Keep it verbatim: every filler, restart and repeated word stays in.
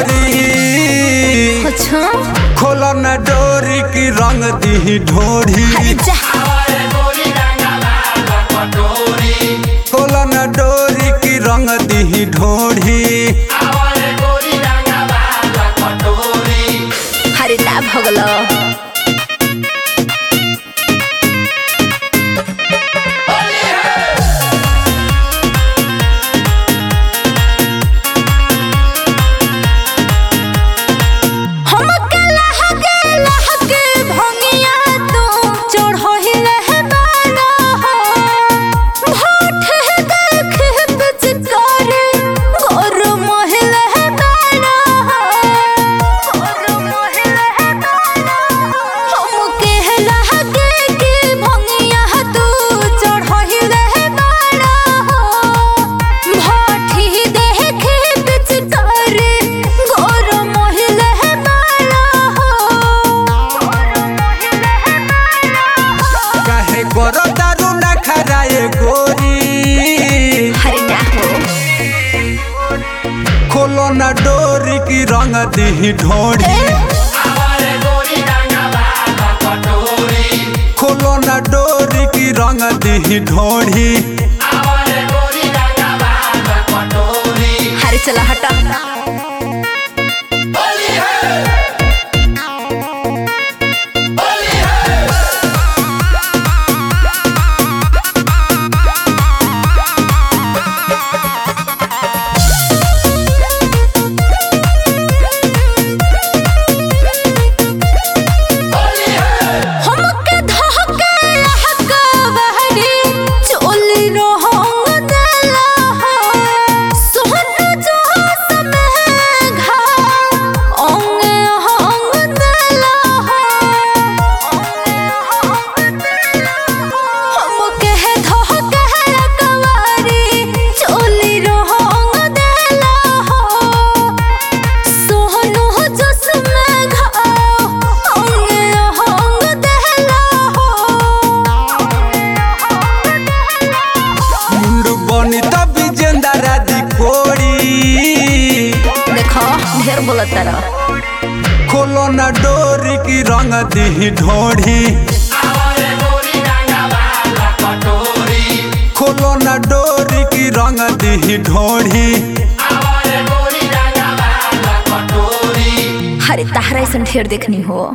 ढोरी। अच्छा खोलो न डोरी की रंग दी ढोरी। खोलो न डोरी की रंग दी ढोरी। हरे ना भगलो खोलो न डोरी की रंग दी ढोरी। खोलो न डोरी की रंग दी ढोरी। हरे चला हटा ढेर बोलता रहा। खोलो न डोरी की रंग दी ढोरी। खोलो न डोरी की रंग दी ढोरी। हरे ताहरा ऐसा ढेर देखनी हो।